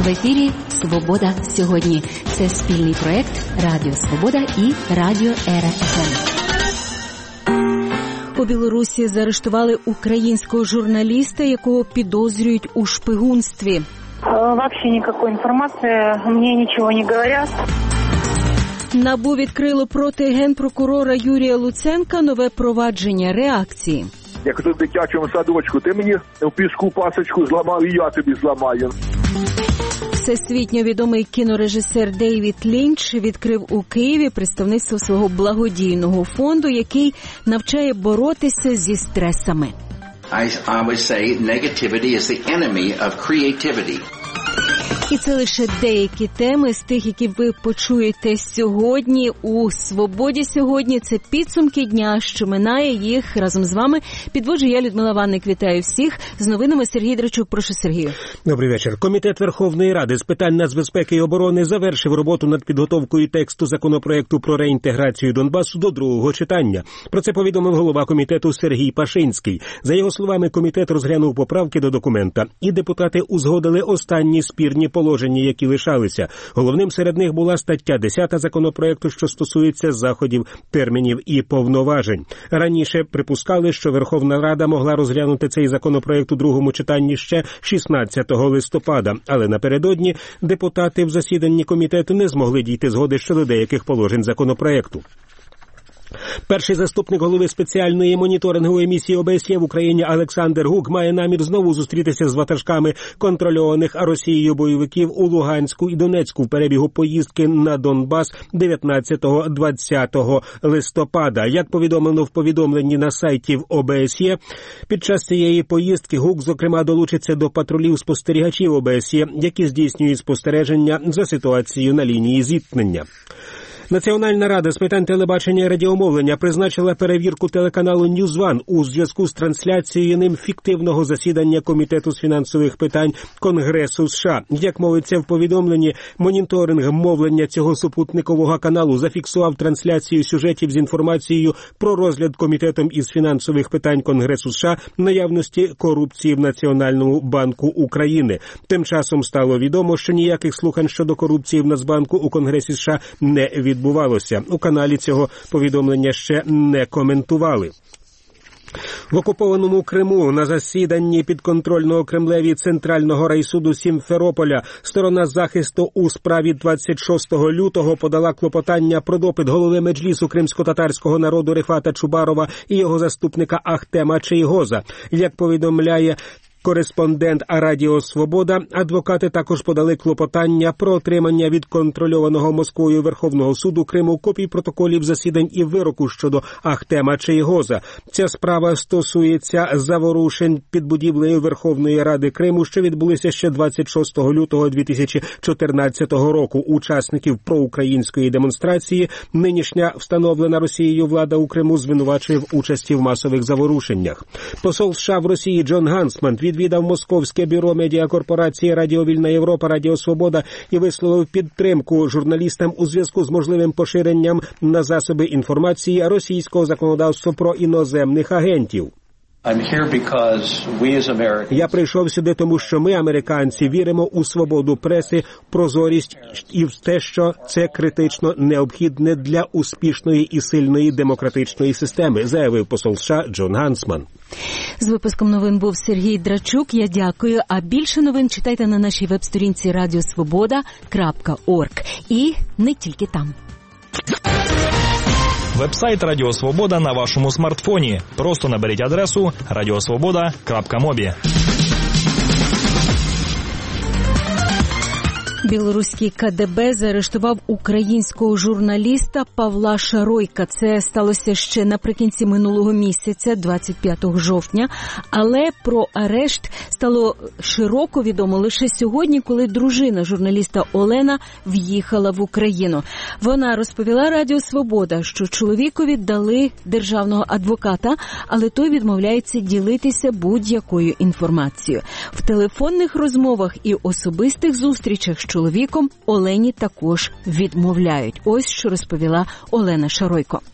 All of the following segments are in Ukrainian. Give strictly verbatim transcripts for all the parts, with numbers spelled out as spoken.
В ефірі «Свобода сьогодні». Це спільний проект Радіо Свобода і Радіо Ера еф ем. У Білорусі заарештували українського журналіста, якого підозрюють у шпигунстві. Вообще никакой информации, мне ничего не говорят. НАБУ відкрило проти генпрокурора Юрія Луценка нове провадження. Реакції. Як тут в дитячому садочку, ти мені в піску пасочку зламав, і я тобі зламаю. Всесвітньо відомий кінорежисер Дейвід Лінч відкрив у Києві представництво свого благодійного фонду, який навчає боротися зі стресами. I always say negativity is the enemy of creativity. І це лише деякі теми з тих, які ви почуєте сьогодні у «Свободі сьогодні». Це підсумки дня, що минає, їх разом з вами підводжу я, Людмила Ванник. Вітаю всіх. З новинами Сергій Драчук. Прошу, Сергію. Добрий вечір. Комітет Верховної Ради з питань нацбезпеки і оборони завершив роботу над підготовкою тексту законопроекту про реінтеграцію Донбасу до другого читання. Про це повідомив голова комітету Сергій Пашинський. За його словами, комітет розглянув поправки до документа, і депутати узгодили останні спірні положення, які лишалися. Головним серед них була стаття десята законопроекту, що стосується заходів, термінів і повноважень. Раніше припускали, що Верховна Рада могла розглянути цей законопроект у другому читанні ще шістнадцятого листопада, але напередодні депутати в засіданні комітету не змогли дійти згоди щодо деяких положень законопроекту. Перший заступник голови спеціальної моніторингової місії О Б С Є в Україні Олександр Гук має намір знову зустрітися з ватажками контрольованих Росією бойовиків у Луганську і Донецьку в перебігу поїздки на Донбас дев'ятнадцятого-двадцятого листопада. Як повідомлено в повідомленні на сайті О Б С Є, під час цієї поїздки Гук, зокрема, долучиться до патрулів спостерігачів О Б С Є, які здійснюють спостереження за ситуацією на лінії зіткнення. Національна рада з питань телебачення і радіомовлення призначила перевірку телеканалу Ньюз Ван у зв'язку з трансляцією ним фіктивного засідання Комітету з фінансових питань Конгресу США. Як мовиться в повідомленні, моніторинг мовлення цього супутникового каналу зафіксував трансляцію сюжетів з інформацією про розгляд Комітетом із фінансових питань Конгресу США наявності корупції в Національному банку України. Тим часом стало відомо, що ніяких слухань щодо корупції в Нацбанку у Конгресі США не відбувалося. Відбувалося. У каналі цього повідомлення ще не коментували. В окупованому Криму на засіданні підконтрольного Кремлеві Центрального райсуду Сімферополя сторона захисту у справі двадцять шостого лютого подала клопотання про допит голови Меджлісу кримсько-татарського народу Рифата Чубарова і його заступника Ахтема Чийгоза. Як повідомляє кореспондент Радіо Свобода, адвокати також подали клопотання про отримання від контрольованого Москвою Верховного суду Криму копій протоколів засідань і вироку щодо Ахтема Чийгоза. Ця справа стосується заворушень під будівлею Верховної Ради Криму, що відбулися ще двадцять шостого лютого дві тисячі чотирнадцятого року. Учасників проукраїнської демонстрації нинішня встановлена Росією влада у Криму звинувачує в участі в масових заворушеннях. Посол США в Росії Джон Гансман відвідав Московське бюро медіакорпорації «Радіо Вільна Європа», «Радіо Свобода» і висловив підтримку журналістам у зв'язку з можливим поширенням на засоби інформації російського законодавства про іноземних агентів. Я прийшов сюди, тому що ми, американці, віримо у свободу преси, прозорість і в те, що це критично необхідне для успішної і сильної демократичної системи, заявив посол США Джон Гансман. З випуском новин був Сергій Драчук. Я дякую. А більше новин читайте на нашій веб-сторінці радіосвобода крапка орг. І не тільки там. Вебсайт Радіо Свобода на вашому смартфоні. Просто наберіть адресу радіосвобода крапка мобі. Білоруський Ка Де Бе заарештував українського журналіста Павла Шаройка. Це сталося ще наприкінці минулого місяця, двадцять п'ятого жовтня. Але про арешт стало широко відомо лише сьогодні, коли дружина журналіста Олена в'їхала в Україну. Вона розповіла Радіо Свобода, що чоловікові дали державного адвоката, але той відмовляється ділитися будь-якою інформацією. В телефонних розмовах і особистих зустрічах з чоловіком Олені також відмовляють. Ось що розповіла Олена Шаройко.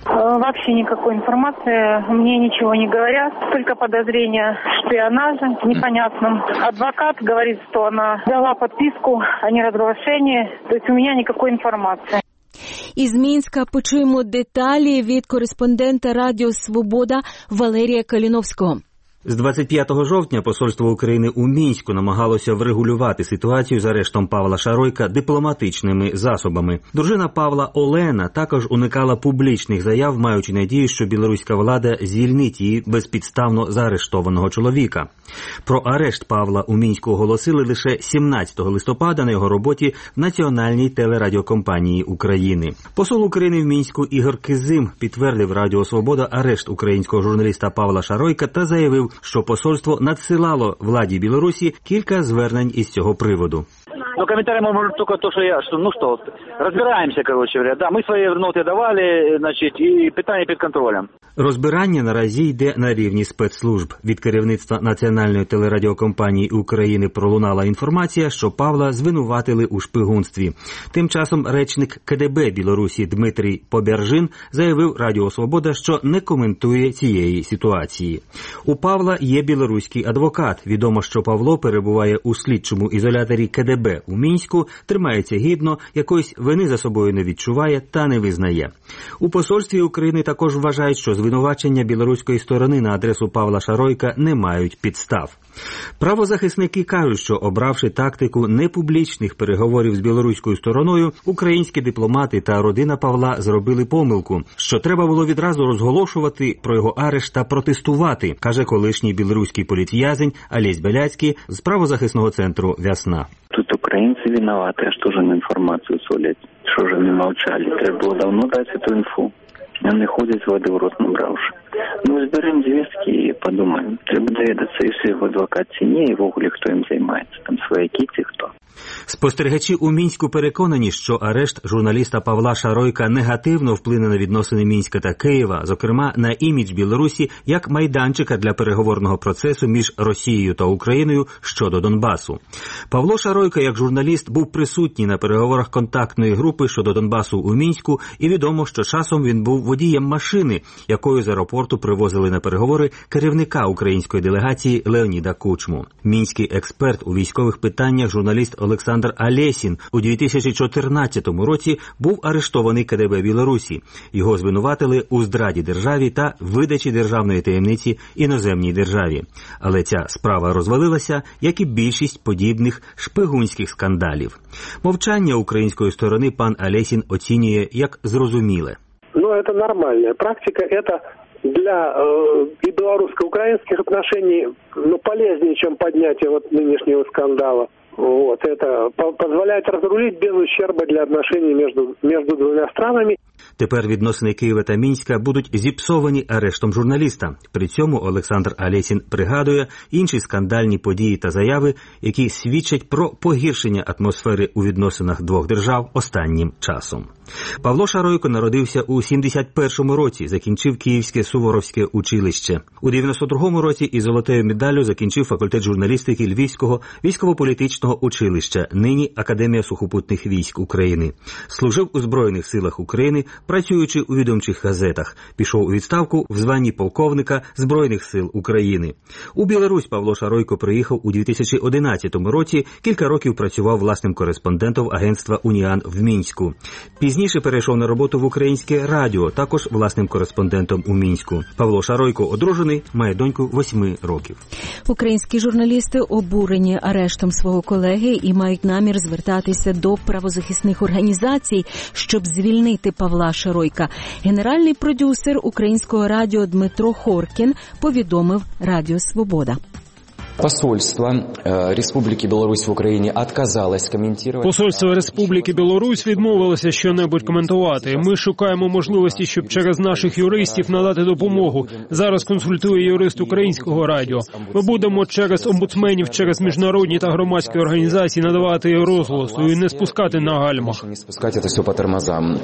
Вообще никакой информации, мне ничего не говорят, только подозрения шпионажа непонятном. Адвокат говорит, что она дала подписку о неразглашении, то есть у меня никакой информации. Із Мінська почуємо деталі від кореспондента Радіо Свобода Валерія Каліновського. З двадцять п'ятого жовтня посольство України у Мінську намагалося врегулювати ситуацію з арештом Павла Шаройка дипломатичними засобами. Дружина Павла Олена також уникала публічних заяв, маючи надію, що білоруська влада звільнить її безпідставно заарештованого чоловіка. Про арешт Павла у Мінську оголосили лише сімнадцятого листопада на його роботі в Національній телерадіокомпанії України. Посол України в Мінську Ігор Кизим підтвердив Радіо Свобода арешт українського журналіста Павла Шаройка та заявив, що посольство надсилало владі Білорусі кілька звернень із цього приводу. Ну, комментарий может только то, что я, что, ну что, разбираемся, короче говоря. Да, мы свои ноты давали, значит, и питання під контролем. Розбирання наразі йде на рівні спецслужб. Від керівництва Національної телерадіокомпанії України пролунала інформація, що Павла звинуватили у шпигунстві. Тим часом речник ка де бе Білорусі Дмитрій Побержин заявив Радіо Свобода, що не коментує цієї ситуації. У Павла є білоруський адвокат. Відомо, що Павло перебуває у слідчому ізоляторі ка де бе у Мінську, тримається гідно, якоїсь вини за собою не відчуває та не визнає. У посольстві України також вважають, що звинувачення білоруської сторони на адресу Павла Шаройка не мають підстав. Правозахисники кажуть, що обравши тактику непублічних переговорів з білоруською стороною, українські дипломати та родина Павла зробили помилку, що треба було відразу розголошувати про його арешт та протестувати, каже колишній білоруський політв'язень Олесь Беляцький з правозахисного центру «Весна». Тут українці винуваті, а що ж їм інформацію солять, що ж вони мовчали. Треба було давно дати цю інфу. Вони ходять, води в рот набравши. Ну, зберемо зв'язки і подумаємо. Треба довідатися, якщо його адвокат ціні, і вогулі хто їм займається, там свояки ці хто. Спостерігачі у Мінську переконані, що арешт журналіста Павла Шаройка негативно вплине на відносини Мінська та Києва, зокрема на імідж Білорусі як майданчика для переговорного процесу між Росією та Україною щодо Донбасу. Павло Шаройка, як журналіст, був присутній на переговорах контактної групи щодо Донбасу у Мінську, і відомо, що часом він був водієм машини, якою з аеропорту привозили на переговори керівника української делегації Леоніда Кучму. Мінський експерт у військових питаннях журналіст Олександр Алєсін у дві тисячі чотирнадцятому році був арештований ка де бе Білорусі. Його звинуватили у зраді державі та видачі державної таємниці іноземній державі. Але ця справа розвалилася, як і більшість подібних шпигунських скандалів. Мовчання української сторони пан Алєсін оцінює як зрозуміле. Ну, це нормальна практика, це для э, и белорусско-украинских отношений ну, полезнее, чем поднятие вот нынешнего скандала. Вот, это позволяет разрулить без ущерба для отношений между, между двумя странами. Тепер відносини Києва та Мінська будуть зіпсовані арештом журналіста. При цьому Олександр Алєсін пригадує інші скандальні події та заяви, які свідчать про погіршення атмосфери у відносинах двох держав останнім часом. Павло Шаройко народився у сімдесят першому році, закінчив Київське Суворовське училище. У дев'яносто другому році із золотою медаллю закінчив факультет журналістики Львівського військово-політичного училища, нині Академія сухопутних військ України. Служив у Збройних силах України, працюючи у відомчих газетах. Пішов у відставку в званні полковника Збройних сил України. У Білорусь Павло Шаройко приїхав у дві тисячі одинадцятому році, кілька років працював власним кореспондентом агентства «Уніан» в Мінську. Пізніше перейшов на роботу в Українське радіо, також власним кореспондентом у Мінську. Павло Шаройко одружений, має доньку восьми років. Українські журналісти обурені арештом свого колеги і мають намір звертатися до правозахисних організацій, щоб звільнити Павла Шаройка. Генеральний продюсер Українського радіо Дмитро Хоркін повідомив Радіо Свобода. Посольство Республіки Білорусь в Україні відказалось коментувати. Посольство Республіки Білорусь відмовилося що-небудь коментувати. Ми шукаємо можливості, щоб через наших юристів надати допомогу. Зараз консультує юрист Українського радіо. Ми будемо через омбудсменів, через міжнародні та громадські організації надавати розголосу і не спускати на гальмах. Не спускати це все по тормозам.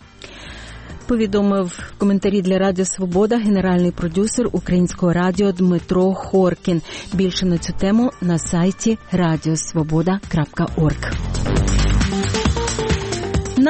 Повідомив в коментарі для Радіо Свобода генеральний продюсер Українського радіо Дмитро Хоркін. Більше на цю тему на сайті радіосвобода крапка орг. На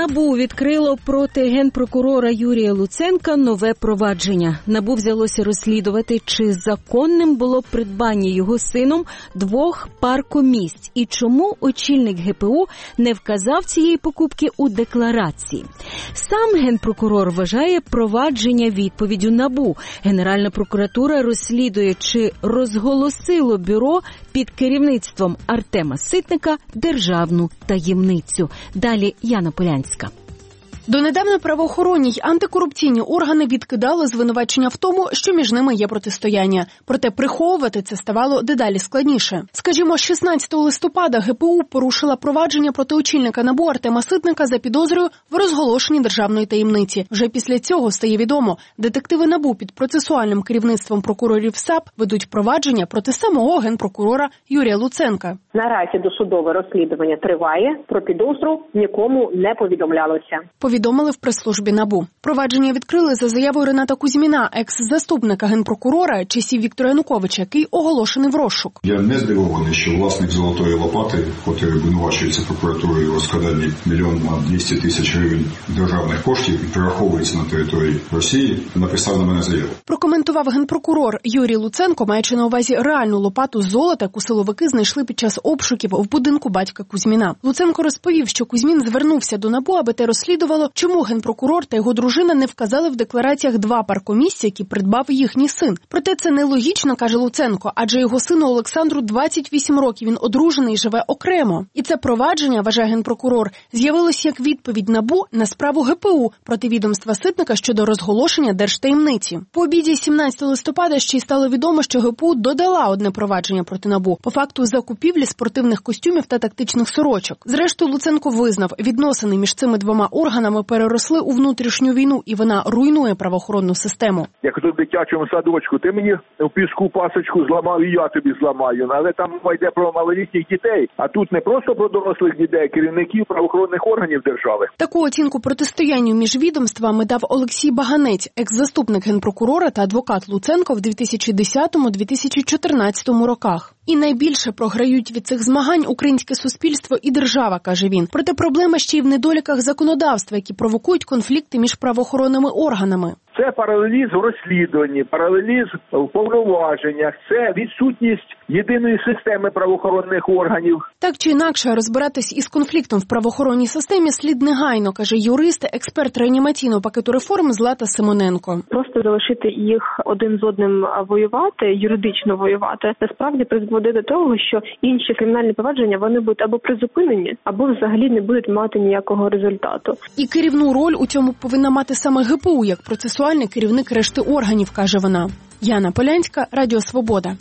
НАБУ відкрило проти генпрокурора Юрія Луценка нове провадження. НАБУ взялося розслідувати, чи законним було придбання його сином двох паркомісць і чому очільник ГПУ не вказав цієї покупки у декларації. Сам генпрокурор вважає провадження відповіддю НАБУ. Генеральна прокуратура розслідує, чи розголосило бюро під керівництвом Артема Ситника державну таємницю. Далі Яна Полянська. Донедавна правоохоронні й антикорупційні органи відкидали звинувачення в тому, що між ними є протистояння. Проте приховувати це ставало дедалі складніше. Скажімо, шістнадцятого листопада ГПУ порушила провадження проти очільника НАБУ Артема Ситника за підозрою в розголошенні державної таємниці. Вже після цього стає відомо, детективи НАБУ під процесуальним керівництвом прокурорів САП ведуть провадження проти самого генпрокурора Юрія Луценка. Наразі досудове розслідування триває, про підозру нікому не повідомлялося. Повідомили в прес-службі НАБУ. Провадження відкрили за заявою Рената Кузьміна, екс-заступника генпрокурора часів Віктора Януковича, який оголошений в розшук. Я не здивований, що власник «Золотої лопати», котрий обвинувачується прокуратурою у розкраданні мільйон двісті тисяч гривень державних коштів і перераховується на території Росії, написав на мене заяву. Прокоментував генпрокурор Юрій Луценко, маючи на увазі реальну лопату з золота, яку силовики знайшли під час обшуків в будинку батька Кузьміна. Луценко розповів, що Кузьмін звернувся до НАБУ, аби те розслідувало, чому генпрокурор та його дружина не вказали в деклараціях два паркомісця, які придбав їхній син. Проте це нелогічно, каже Луценко, адже його сину Олександру двадцять вісім років, він одружений і живе окремо. І це провадження, вважає генпрокурор, з'явилось як відповідь НАБУ на справу ГПУ проти відомства Ситника щодо розголошення держтаємниці. По обіді сімнадцятого листопада ще й стало відомо, що ГПУ додала одне провадження проти НАБУ по факту закупівлі спортивних костюмів та тактичних сорочок. Зрештою, Луценко визнав, відносини між цими двома органами переросли у внутрішню війну, і вона руйнує правоохоронну систему. Як тут в дитячому садочку, ти мені в піску пасочку зламав, і я тобі зламаю. Але там мова йде про малолітніх дітей, а тут не просто про дорослих дітей, керівників правоохоронних органів держави. Таку оцінку протистоянню між відомствами дав Олексій Баганець, екс-заступник генпрокурора та адвокат Луценко в дві тисячі десятому - дві тисячі чотирнадцятому роках. І найбільше програють від цих змагань українське суспільство і держава, каже він. Проте проблема ще й в недоліках законодавства, які провокують конфлікти між правоохоронними органами. Це паралелізм в розслідуванні, паралелізм в повноваженнях, це відсутність єдиної системи правоохоронних органів. Так чи інакше, розбиратись із конфліктом в правоохоронній системі слід негайно, каже юрист, експерт реанімаційного пакету реформ Злата Симоненко. Просто залишити їх один з одним воювати, юридично воювати, насправді призводить до того, що інші кримінальні провадження, вони будуть або призупинені, або взагалі не будуть мати ніякого результату. І керівну роль у цьому повинна мати саме ГПУ, як процесуальний керівник решти органів, каже вона. Яна Полянська, Радіо Свобода.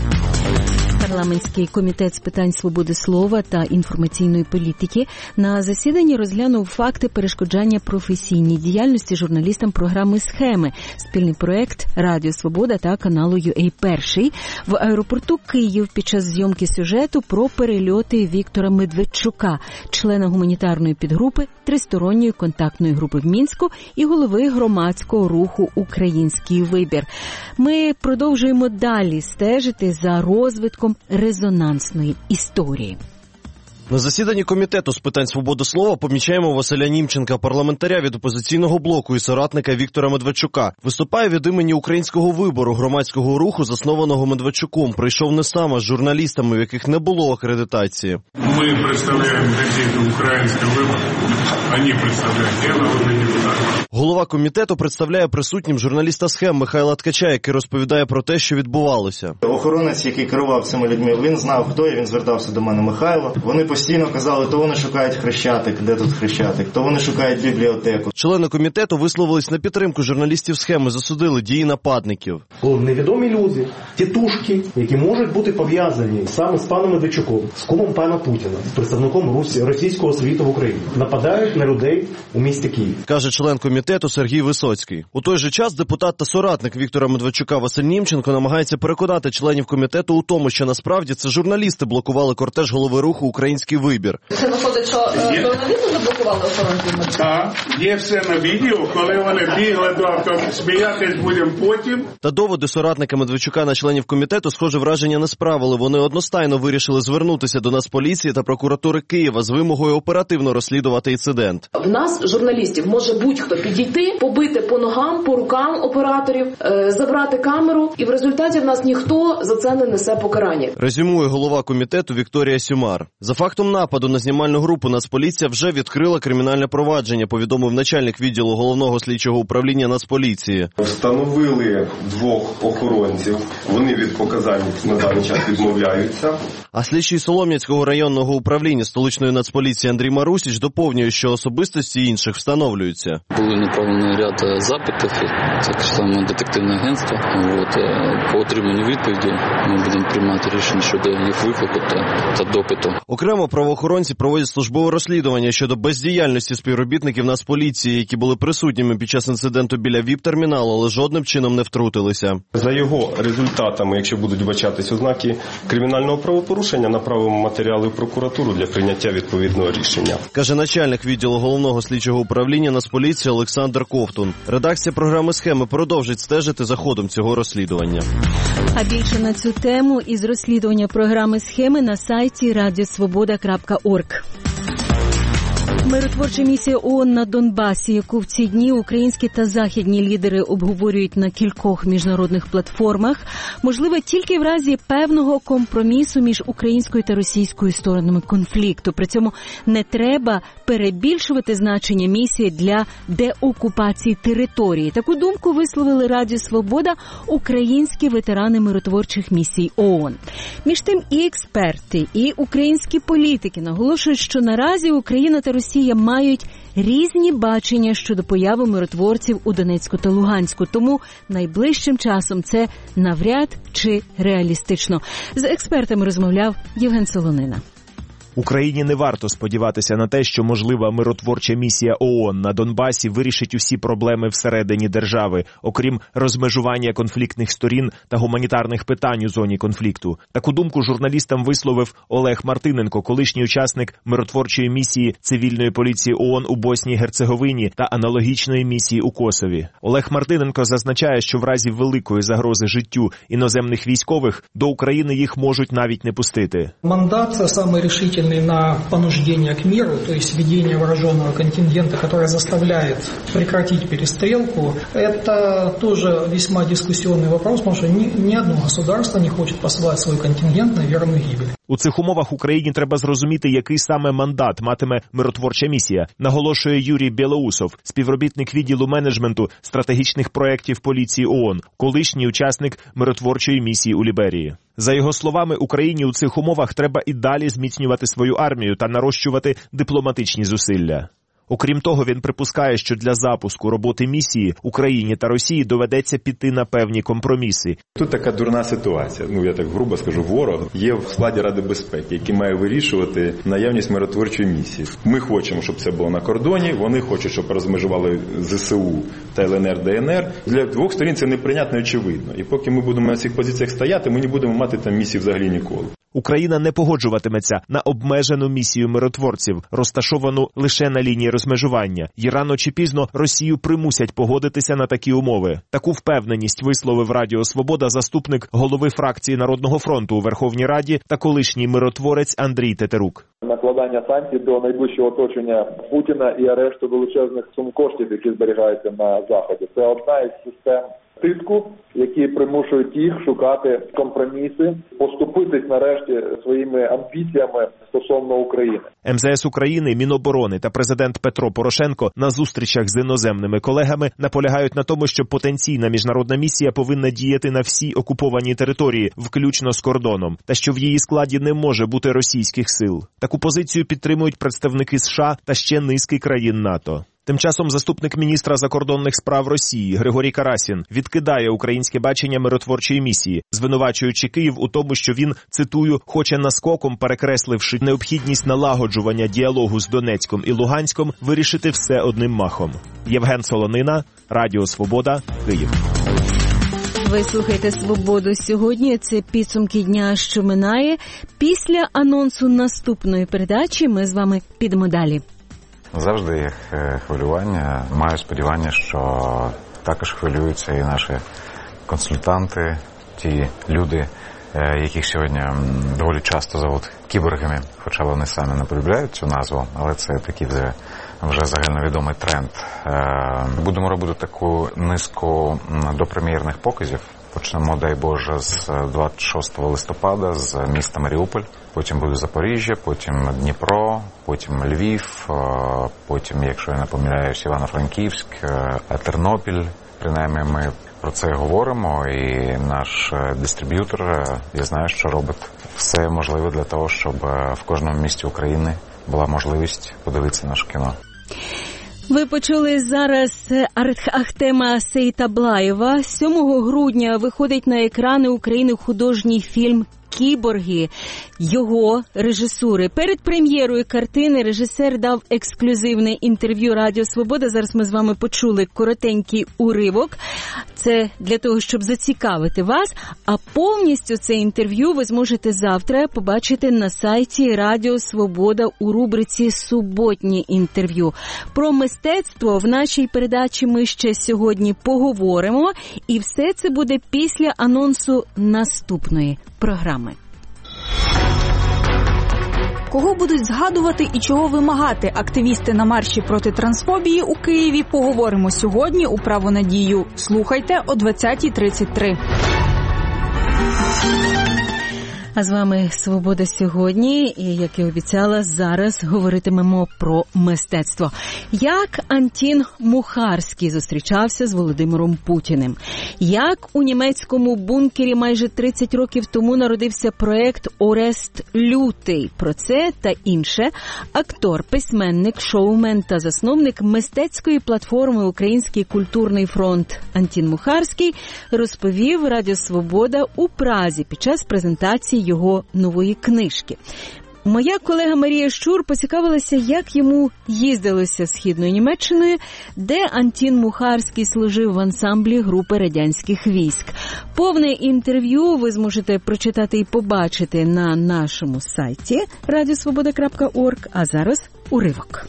Парламентський комітет з питань свободи слова та інформаційної політики на засіданні розглянув факти перешкоджання професійній діяльності журналістам програми «Схеми» – спільний проект Радіо Свобода та каналу ю ей Перший в аеропорту Київ під час зйомки сюжету про перельоти Віктора Медведчука, члена гуманітарної підгрупи Тристоронньої контактної групи в Мінську і голови громадського руху «Український вибір». Ми продовжуємо далі стежити за розвитком резонансної історії. На засіданні комітету з питань свободи слова помічаємо Василя Німченка, парламентаря від опозиційного блоку і соратника Віктора Медведчука. Виступає від імені Українського вибору, громадського руху, заснованого Медведчуком. Прийшов не сам, а з журналістами, в яких не було акредитації. Ми представляємо газету «Український вибор», вони представляють я народний депутат. Голова комітету представляє присутнім журналіста «Схем» Михайла Ткача, який розповідає про те, що відбувалося. Охоронець, який керував цими людьми, він знав, хто я, він звертався до мене Михайло. Вони постійно казали, то вони шукають Хрещатик, де тут Хрещатик, то вони шукають бібліотеку. Члени комітету висловились на підтримку журналістів «Схеми», засудили дії нападників. Невідомі люди, тітушки, які можуть бути пов'язані саме з паном Медведчуком, з кумом пана Путіна, з представником російського світу в Україні, нападають на людей у місті Київ. Каже член комітету комітету Сергій Висоцький. У той же час депутат та соратник Віктора Медведчука Василь Німченко намагається переконати членів комітету у тому, що насправді це журналісти блокували кортеж голови руху «Український вибір». Це виходить, що журналісти заблокували охоронці? Так, є все на відео, коли вони бігли до авто, сміятись будемо потім. Та доводи соратника Медведчука на членів комітету, схоже, враження не справили. Вони одностайно вирішили звернутися до Нацполіції та прокуратури Києва з вимогою оперативно розслідувати інцидент. В нас, журналістів, може будь-хто підійти, побити по ногам, по рукам операторів, е, забрати камеру, і в результаті в нас ніхто за це не несе покарання. Резюмує голова комітету Вікторія Сюмар. За фактом нападу на знімальну групу Нацполіція вже відкрила кримінальне провадження, повідомив начальник відділу Головного слідчого управління Нацполіції. Встановили двох охоронців. Вони від показань на даний час відмовляються. А слідчий Солом'янського районного управління столичної Нацполіції Андрій Марусіч доповнює, що особистості інших встановлюються. Були направлені ряд запитів, так само детективне агентство. От, по отриманню відповіді ми будемо приймати рішення щодо їх виклику та, та допиту. Окремо правоохоронці проводять службове розслідування щодо бездіяльності співробітників Нацполіції, які були присутніми під час інциденту біля віп-терміналу, але жодним чином не втрутилися. За його результатами, якщо будуть вбачатись ознаки кримінального правопорушення, направимо матеріали в прокуратуру для прийняття відповідного рішення. Каже начальник відділу Головного слідчого управління Нацполіції Олександр Ковтун. Редакція програми «Схеми» продовжить стежити за ходом цього розслідування. А більше на цю тему із розслідування програми «Схеми» на сайті радіосвобода крапка орг. Миротворча місія ООН на Донбасі, яку в ці дні українські та західні лідери обговорюють на кількох міжнародних платформах, можливо тільки в разі певного компромісу між українською та російською сторонами конфлікту. При цьому не треба перебільшувати значення місії для деокупації території. Таку думку висловили Радіо Свобода українські ветерани миротворчих місій ООН. Між тим і експерти, і українські політики наголошують, що наразі Україна та Росія мають різні бачення щодо появи миротворців у Донецьку та Луганську, тому найближчим часом це навряд чи реалістично. З експертами розмовляв Євген Солонина. Україні не варто сподіватися на те, що можлива миротворча місія ООН на Донбасі вирішить усі проблеми всередині держави, окрім розмежування конфліктних сторін та гуманітарних питань у зоні конфлікту. Таку думку журналістам висловив Олег Мартиненко, колишній учасник миротворчої місії цивільної поліції ООН у Боснії і Герцеговині та аналогічної місії у Косові. Олег Мартиненко зазначає, що в разі великої загрози життю іноземних військових до України їх можуть навіть не пустити. Мандат – самий рішительний на понуждение к миру, то есть введение вооруженного контингента, который заставляет прекратить перестрелку, это тоже весьма дискуссионный вопрос, потому что ни, ни одно государство не хочет посылать свой контингент на верную гибель. У цих умовах Україні треба зрозуміти, який саме мандат матиме миротворча місія, наголошує Юрій Білоусов, співробітник відділу менеджменту стратегічних проєктів поліції ООН, колишній учасник миротворчої місії у Ліберії. За його словами, Україні у цих умовах треба і далі зміцнювати свою армію та нарощувати дипломатичні зусилля. Окрім того, він припускає, що для запуску роботи місії Україні та Росії доведеться піти на певні компроміси. Тут така дурна ситуація, ну я так грубо скажу, ворог є в складі Ради безпеки, який має вирішувати наявність миротворчої місії. Ми хочемо, щоб це було на кордоні, вони хочуть, щоб розмежували ЗСУ та Л Н Р, Д Н Р. Для двох сторін це неприйнятно і очевидно. І поки ми будемо на цих позиціях стояти, ми не будемо мати там місії взагалі ніколи. Україна не погоджуватиметься на обмежену місію миротворців, розташовану лише на лінії розмежування. І рано чи пізно Росію примусять погодитися на такі умови. Таку впевненість висловив Радіо Свобода заступник голови фракції Народного фронту у Верховній Раді та колишній миротворець Андрій Тетерук. Накладання санкцій до найближчого оточення Путіна і арешту величезних сум коштів, які зберігаються на Заході. Це одна із систем тиску, які примушують їх шукати компроміси, поступитись нарешті своїми амбіціями стосовно України. Ем Зе Ес України, Міноборони та президент Петро Порошенко на зустрічах з іноземними колегами наполягають на тому, що потенційна міжнародна місія повинна діяти на всій окупованій території, включно з кордоном, та що в її складі не може бути російських сил. Таку позицію підтримують представники США та ще низки країн НАТО. Тим часом заступник міністра закордонних справ Росії Григорій Карасін відкидає українське бачення миротворчої місії, звинувачуючи Київ у тому, що він, цитую, хоче наскоком, перекресливши необхідність налагоджування діалогу з Донецьком і Луганськом, вирішити все одним махом. Євген Солонина, Радіо Свобода, Київ. Ви слухаєте «Свободу» сьогодні. Це підсумки дня, що минає. Після анонсу наступної передачі ми з вами підемо далі. Завжди є хвилювання. Маю сподівання, що також хвилюються і наші консультанти, ті люди, яких сьогодні доволі часто зовуть кіборгами, хоча вони самі не полюбляють цю назву, але це такий вже, вже загальновідомий тренд. Будемо робити таку низку допрем'єрних показів. Почнемо, дай Боже, з двадцять шостого листопада з міста Маріуполь, потім буде Запоріжжя, потім Дніпро, потім Львів, потім, якщо я не помиляюсь, Івано-Франківськ, Тернопіль. Принаймні ми про це говоримо, і наш дистриб'ютор, я знаю, що робить все можливе для того, щоб в кожному місті України була можливість подивитися наше кіно. Ви почули зараз Ахтема Сейтаблаєва. сьомого грудня виходить на екрани України художній фільм «Кіборги» його режисури. Перед прем'єрою картини режисер дав ексклюзивне інтерв'ю Радіо Свобода. Зараз ми з вами почули коротенький уривок. Це для того, щоб зацікавити вас. А повністю це інтерв'ю ви зможете завтра побачити на сайті Радіо Свобода у рубриці «Суботні інтерв'ю». Про мистецтво в нашій передачі ми ще сьогодні поговоримо. І все це буде після анонсу наступної програми. Кого будуть згадувати і чого вимагати активісти на марші проти трансфобії у Києві, поговоримо сьогодні у «Право на дію». Слухайте о двадцятій тридцять три. А з вами «Свобода» сьогодні, і, як і обіцяла, зараз говоритимемо про мистецтво. Як Антін Мухарський зустрічався з Володимиром Путіним? Як у німецькому бункері майже тридцять років тому народився проект «Орест Лютий»? Про це та інше актор, письменник, шоумен та засновник мистецької платформи «Український культурний фронт» Антін Мухарський розповів Радіо Свобода у Празі під час презентації його нової книжки. Моя колега Марія Щур поцікавилася, як йому їздилося Східною Німеччиною, де Антін Мухарський служив в ансамблі групи радянських військ. Повне інтерв'ю ви зможете прочитати і побачити на нашому сайті радіосвобода крапка орг, а зараз уривок.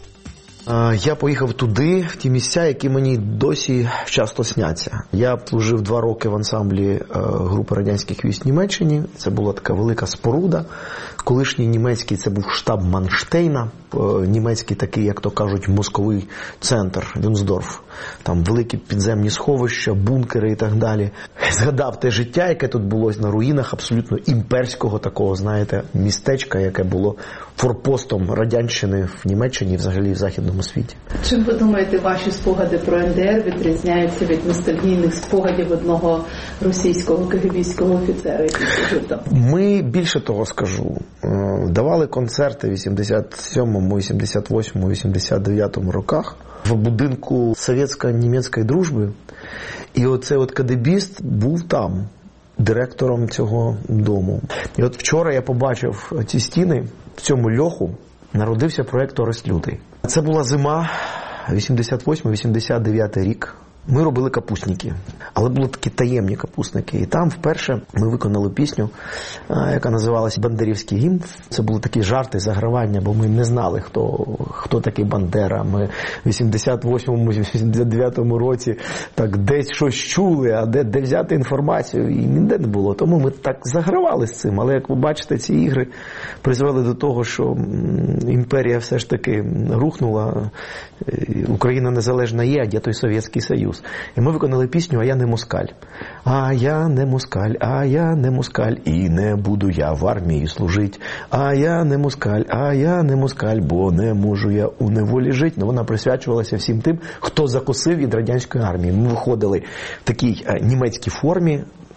Я поїхав туди, в ті місця, які мені досі часто сняться. Я служив два роки в ансамблі групи радянських військ в Німеччині. Це була така велика споруда. Колишній німецький, це був штаб Манштейна. Німецький такий, як то кажуть, мозковий центр Дюнсдорф. Там великі підземні сховища, бункери і так далі. Згадав те життя, яке тут було на руїнах абсолютно імперського такого, знаєте, містечка, яке було форпостом радянщини в Німеччині і взагалі в західному світі. Чим ви думаєте, ваші спогади про ен де ер відрізняються від ностальгійних спогадів одного російського кегебістського офіцера, який служив там? Ми, більше того скажу, давали концерти в вісімдесят сьомому, вісімдесят восьмому, вісімдесят дев'ятому роках в будинку совєтсько-німецької дружби. І оцей от кадебіст був там, директором цього дому. І от вчора я побачив ці стіни, в цьому льоху народився проект «Орест Лютий». Це була зима, вісімдесят восьмий вісімдесят дев'ятий рік. Ми робили капустники, але були такі таємні капустники. І там вперше ми виконали пісню, яка називалася «Бандерівський гімн». Це були такі жарти, загравання, бо ми не знали, хто, хто такий Бандера. Ми в вісімдесят восьмому вісімдесят дев'ятому році так десь щось чули, а де, де взяти інформацію, і ніде не було. Тому ми так загравали з цим. Але, як ви бачите, ці ігри призвели до того, що імперія все ж таки рухнула, Україна незалежна є, а де той Совєтський Союз. І ми виконали пісню «А я не москаль». А я не москаль, а я не москаль, і не буду я в армії служить. А я не москаль, а я не москаль, бо не можу я у неволі жить. Ну, вона присвячувалася всім тим, хто закосив від радянської армії. Ми виходили в такій німецькій формі,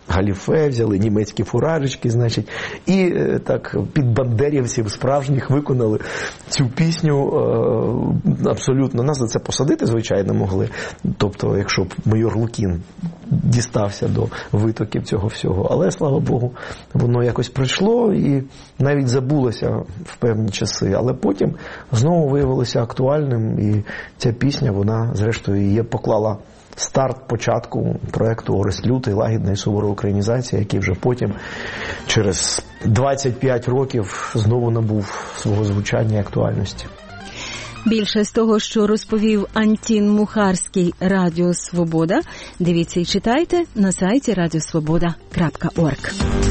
галіфе, взяли німецькі фуражечки, значить, і так під бандерівців справжніх виконали цю пісню абсолютно. Нас за це посадити, звичайно, могли. Тобто, якщо б майор Лукін дістався до витоків цього всього. Але, слава Богу, воно якось прийшло і навіть забулося в певні часи. Але потім знову виявилося актуальним, і ця пісня, вона, зрештою, її поклала старт початку проєкту «Орес Лютий. Лагідна і сувора українізація», який вже потім, через двадцять п'ять років, знову набув свого звучання і актуальності. Більше з того, що розповів Антін Мухарський, Радіо Свобода, дивіться і читайте на сайті радіосвобода крапка орг.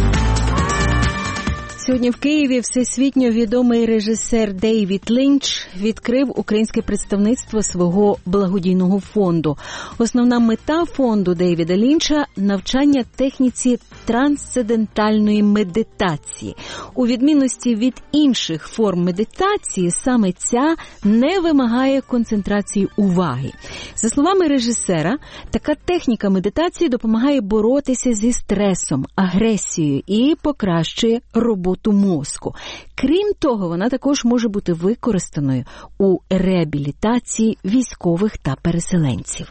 Сьогодні в Києві всесвітньо відомий режисер Дейвід Лінч відкрив українське представництво свого благодійного фонду. Основна мета фонду Дейвіда Лінча – навчання техніці трансцендентальної медитації. У відмінності від інших форм медитації, саме ця не вимагає концентрації уваги. За словами режисера, така техніка медитації допомагає боротися зі стресом, агресією і покращує роботу мозку. Крім того, вона також може бути використаною у реабілітації військових та переселенців.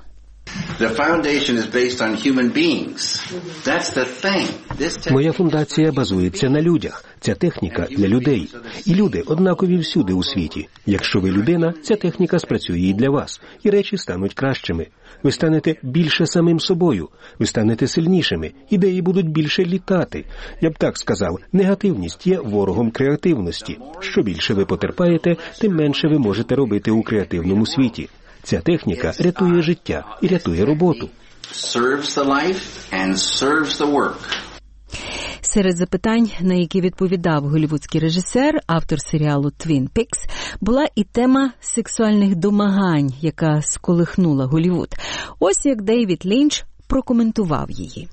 Моя фундація базується на людях. Ця техніка для людей. І люди однакові всюди у світі. Якщо ви людина, ця техніка спрацює і для вас. І речі стануть кращими. Ви станете більше самим собою. Ви станете сильнішими. Ідеї будуть більше літати. Я б так сказав, негативність є ворогом креативності. Що більше ви потерпаєте, тим менше ви можете робити у креативному світі. Ця техніка рятує життя і рятує роботу. Серед запитань, на які відповідав голлівудський режисер, автор серіалу «Твін Пікс», була і тема сексуальних домагань, яка сколихнула Голлівуд. Ось як Дейвід Лінч прокоментував її.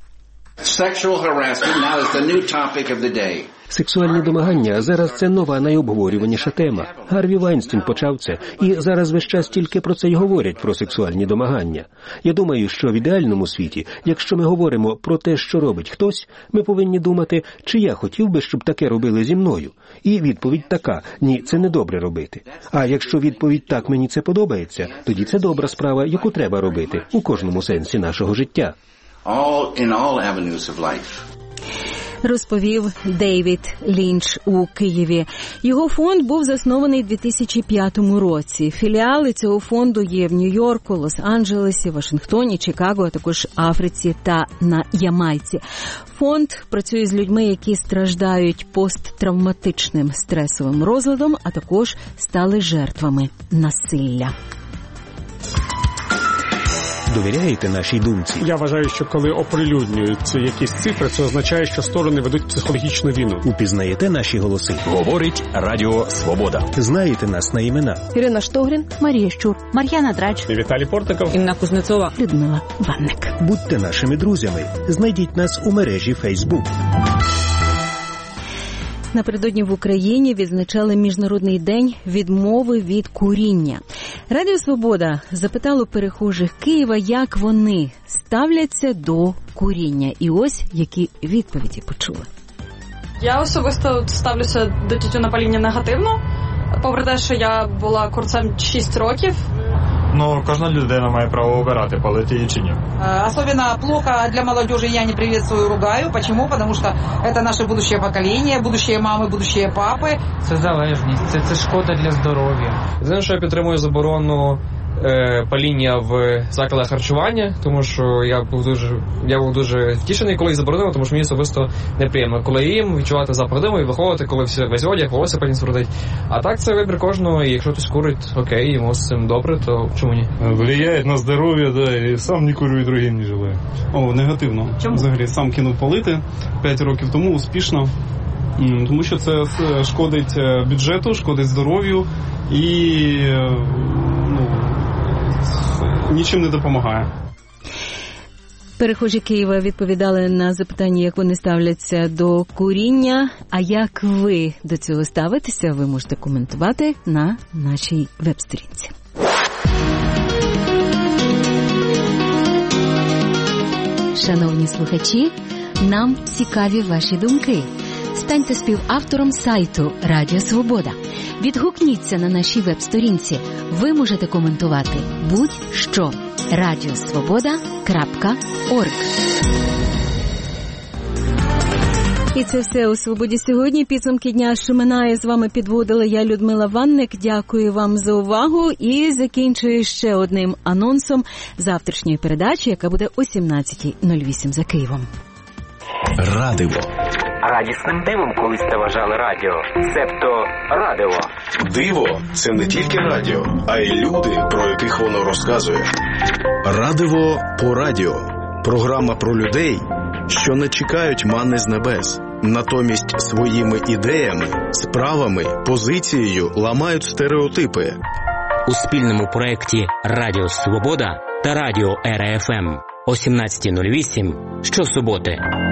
Сексуальні домагання – зараз це нова найобговорюваніша тема. Гарві Вайнстін почав це, і зараз весь час тільки про це й говорять, про сексуальні домагання. Я думаю, що в ідеальному світі, якщо ми говоримо про те, що робить хтось, ми повинні думати, чи я хотів би, щоб таке робили зі мною. І відповідь така – ні, це не добре робити. А якщо відповідь так, мені це подобається, тоді це добра справа, яку треба робити у кожному сенсі нашого життя. All, in all avenues of life. Розповів Дейвід Лінч у Києві. Його фонд був заснований у дві тисячі п'ятому році. Філіали цього фонду є в Нью-Йорку, Лос-Анджелесі, Вашингтоні, Чикаго, а також Африці та на Ямайці. Фонд працює з людьми, які страждають посттравматичним стресовим розладом, а також стали жертвами насилля. Довіряєте нашій думці? Я вважаю, що коли оприлюднюють якісь цифри, це означає, що сторони ведуть психологічну війну. Упізнаєте наші голоси? Говорить Радіо Свобода. Знаєте нас на імена? Ірина Штогрін, Марія Щур, Мар'яна Драч, і Віталій Портников, Інна Кузнецова, Людмила Ванник. Будьте нашими друзями. Знайдіть нас у мережі Facebook. Напередодні в Україні відзначали Міжнародний день відмови від куріння. Радіо «Свобода» запитало перехожих Києва, як вони ставляться до куріння. І ось які відповіді почули. Я особисто ставлюся до тютюнопаління негативно, попри те, що я була курцем шість років. Ну, кожна людина має право обирати, палити чи ні. Особенно плохо для молодежи, я не приветствую, ругаю. Почему? Потому что это наше будущее поколение, будущие мамы, будущие папы. Це залежність, це, це шкода для здоров'я. Знаєш, що я підтримую заборону е, паління в закладах харчування, тому що я був дуже, я був дуже втішений, коли їх заборонили, тому що мені особисто неприємно. Коли їм відчувати запах диму і виходити, коли всі весь одяг, волосся потім смердить. А так це вибір кожного, і якщо хтось курить, окей, йому з цим добре, то чому ні? Влияє на здоров'я, да, і сам не курю, і другим не желаю. О, негативно. Чому? Взагалі, сам кинув палити п'ять років тому успішно, тому що це шкодить бюджету, шкодить здоров'ю і ну, нічим не допомагає. Перехожі Києва відповідали на запитання, як вони ставляться до куріння. А як ви до цього ставитеся, ви можете коментувати на нашій веб-сторінці. Шановні слухачі, Нам цікаві ваші думки. Станьте співавтором сайту Радіо Свобода. Відгукніться на нашій веб-сторінці. Ви можете коментувати будь-що. радіосвобода крапка орг. І це все у «Свободі сьогодні». Підсумки дня, що минає, з вами підводила я, Людмила Ванник. Дякую вам за увагу і закінчую ще одним анонсом завтрашньої передачі, яка буде о сімнадцята нуль вісім за Києвом. Радиво. Радісним дивом колись це вважали радіо, себто радиво. Диво – це не тільки радіо, а й люди, про яких воно розказує. Радиво по радіо. Програма про людей, що не чекають мани з небес. Натомість своїми ідеями, справами, позицією ламають стереотипи. У спільному проєкті «Радіо Свобода» та «Радіо РФМ» о сімнадцята нуль вісім щосуботи.